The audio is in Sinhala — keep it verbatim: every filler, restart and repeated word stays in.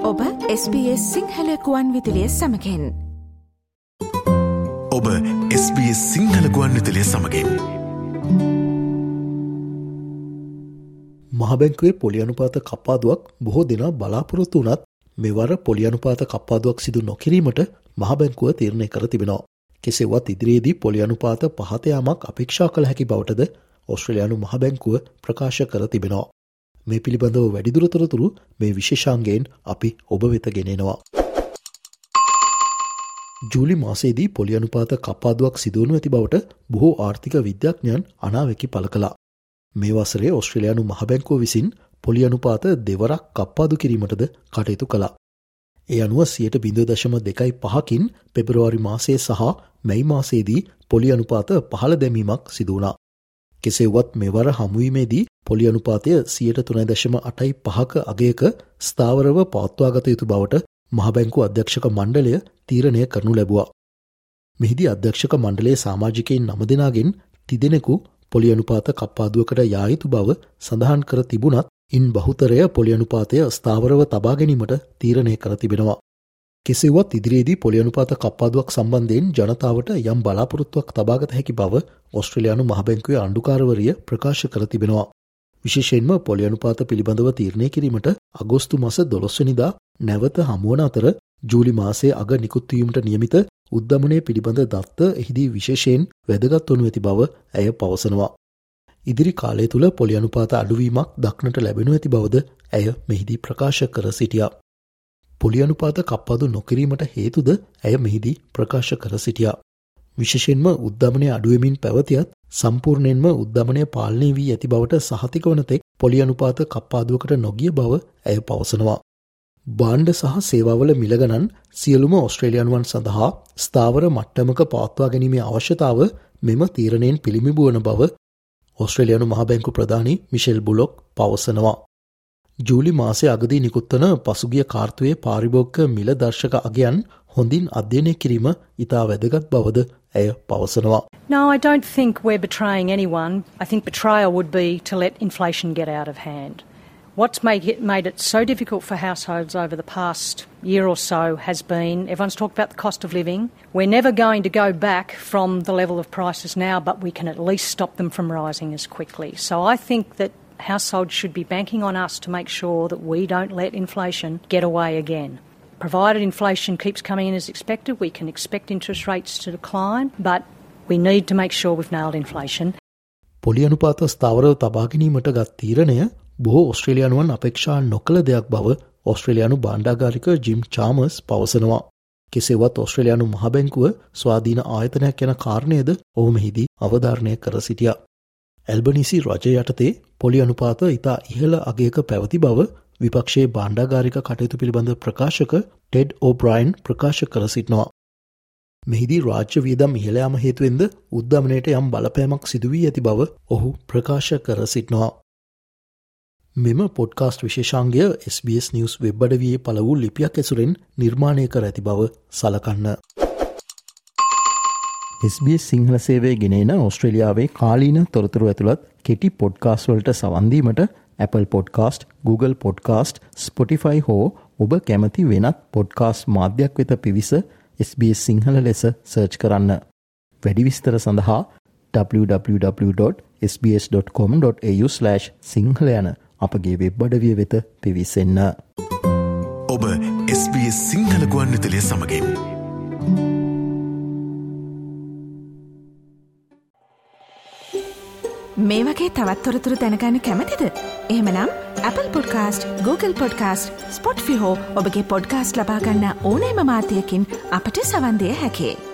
ඔබ එස් බී එස් සිංහල ගුවන් විදුලිය සමගින්. ඔබ එස් බී එස් සිංහල ගුවන් විදුලිය සමගින්. මහ බැංකුවේ පොලි අනුපාත කප්පාදුවක් බොහෝ දෙනා බලාපොරොත්තු වුණත් මෙවර පොලි අනුපාත කප්පාදුවක් සිදු නොකිරීමට මහ බැංකුව තීරණය කර තිබෙනවා. කෙසේවත් ඉදිරියේදී පොලි අනුපාත පහත යාමක් අපේක්ෂා කළ හැකි බවටද ඕස්ට්‍රේලියානු මහ බැංකුව ප්‍රකාශ කර තිබෙනවා. මේ පිළිබඳව වැඩිදුර තොරතුරු මේ විශේෂාංගයෙන් අපි ඔබ වෙත ගෙනෙනවා. ජූලි මාසයේදී පොලි අනුපාත කප්පාදුවක් සිදුවනු ඇති බවට බොහෝ ආර්ථික විද්‍යාඥයන් අනාවැකි පළ කළා. මේ වසරේ ඕස්ට්‍රේලියානු මහ බැංකුව විසින් පොලි අනුපාත දෙවරක් කප්පාදු කිරීමටද කටයුතු කළා. ඒ අනුව සියයට බිඳුව දශම දෙකයි පහකින් පෙබරවාරි මාසයේ සහ මැයි මාසයේදී පොලි අනුපාත පහළ දැමීමක් සිදු වුණා. කෙසේවත් මෙවර හමුවීමේදී පොලි අනුපාතය සියයට තුනයි දශම අටයි පහක අගයක ස්ථාවරව පවත්වාගත යුතු බවට මහ බැංකුව අධ්‍යක්ෂක මණ්ඩලය තීරණය කරනු ලැබුවා. මෙහිදී අධ්‍යක්ෂක මණ්ඩලයේ සමාජිකයින් නම දෙනාගෙන් තිදෙනෙකු පොලි අනුපාත කප්පාදුවකට යා යුතු බව සඳහන් කර තිබුණත් ඉන් බහුතරය පොලි අනුපාතය ස්ථාවරව තබා ගැනීමට තීරණය කර තිබෙනවා. කෙසේවත් ඉදිරියේදී පොලි අනුපාත කප්පාදුවක් සම්බන්ධයෙන් ජනතාවට යම් බලාපොරොත්තුවක් තබාගත හැකි බව ඕස්ට්‍රේලියානු මහ බැංකුවේ ආණ්ඩුකාරවරිය ප්‍රකාශ කර තිබෙනවා. විශේෂයෙන්ම පොලි අනුපාත පිළිබඳව තීරණය කිරීමට අගෝස්තු මාස දොළොස් වෙනිදා නැවත හමුවන අතර ජූලි මාසයේ අග නිකුත් වීමට නියමිත උද්දමනය පිළිබඳ දත්ත එහිදී විශේෂයෙන් වැදගත් වනු ඇති බව ඇය පවසනවා. ඉදිරි කාලය තුළ පොලි අනුපාත අඩුවීමක් දක්නට ලැබෙනු ඇති බවද ඇය මෙහිදී ප්‍රකාශ කර සිටියා. පොලි අනුපාත කප්පාදු නොකිරීමට හේතුද ඇය මෙහිදී ප්‍රකාශ කර සිටියා. විශේෂයෙන්ම උද්දමනය අඩුවෙමින් පැවතියත් සම්පූර්ණයෙන්ම උද්දමනය පාලනය වී ඇති බවට සහතික වන තෙක් පොලි අනුපාත කප්පාදුවකට නොගිය බව ඇය පවසනවා. භාණ්ඩ සහ සේවාවල මිල ගණන් සියලුම ඕස්ට්‍රේලියානුවන් සඳහා ස්ථාවර මට්ටමක පවත්වා ගැනීමේ අවශ්‍යතාව මෙම තීරණයෙන් පිළිඹු වන බව ඕස්ට්‍රේලියානු මහ බැංකු ප්‍රධානී මිෂෙල් බුලොක් පවසනවා. ජූලි මාසයේ අගදී නිකුත්වන පසුගිය කාර්තුවේ පාරිභෝගික මිල දර්ශක අගයන් හොඳින් අධ්‍යයනය කිරීම ඉතා වැදගත් බවද ඇය පවසනවා. No, I don't think we're betraying anyone. I think betrayal would be to let inflation get out of hand. What's made it, made it so difficult for households over the past year or so has been, everyone's talked about the cost of living. We're never going to go back from the level of prices now, but we can at least stop them from rising as quickly. So I think that households should be banking on us to make sure that we don't let inflation get away again. Provided inflation keeps coming in as expected, we can expect interest rates to decline, but we need to make sure we've nailed inflation. පොලි අනුපාත ස්ථාවරව තබා ගැනීමට ගත් තීරණය බොහෝ ඕස්ට්‍රේලියානුවන් අපේක්ෂා නොකළ දෙයක් බව ඕස්ට්‍රේලියානු භාණ්ඩාගාරික ජිම් චාමර්ස් පවසනවා. කෙසේවත් ඕස්ට්‍රේලියානු මහ බැංකුව ස්වාධීන ආයතනයක් යන කාරණයද ඔහු මෙහිදී අවධාරණය කර සිටියා. ඇල්බනීසි රජය යටතේ පොලි අනුපාත ඉතා ඉහළ අගයක පැවති බව විපක්ෂයේ භාණ්ඩාගාරික කටයුතු පිළිබඳ ප්‍රකාශක ටෙඩ් ඕබ්‍රයින් ප්‍රකාශ කර සිටිනවා. මෙහිදී රාජ්‍ය වියදම් ඉහළ යාම හේතුවෙන්ද උද්දමනයට යම් බලපෑමක් සිදු වී ඇති බව ඔහු ප්‍රකාශ කර සිටිනවා. මෙම පොඩ්කාස්ට් විශේෂාංගය S B S news web අඩවියේ පළ වූ ලිපියක් ඇසුරෙන් නිර්මාණය කර ඇති බව සලකන්න. එස් බී එස් සිංහල සේවය ගෙනෙන ඕස්ට්‍රේලියාවේ කාලීන තොරතුරු ඇතුළත් කෙටි පොඩ්කාස්ට් වලට සවන් දීමට Apple Podcast, Google Podcast, Spotify හෝ ඔබ කැමති වෙනත් පොඩ්කාස්ට් මාධ්‍යයක් වෙත පිවිස එස් බී එස් සිංහල ලෙස සර්ච් කරන්න. වැඩි විස්තර සඳහා double-u double-u double-u dot s b s dot com dot a u slash Sinhala යන අපගේ වෙබ් අඩවිය වෙත පිවිසෙන්න. ඔබ එස් බී එස් සිංහල ගුවන් විදුලිය සමගින්. මේ වගේ තවත් තොරතුරු දැනගන්න කැමතිද? එහෙමනම් Apple Podcast, Google Podcast, Spotify හෝ ඔබගේ පොඩ්කාස්ට් ලබා ගන්න ඕනෑම මාධ්‍යයකින් අපට සවන් දිය හැකියි.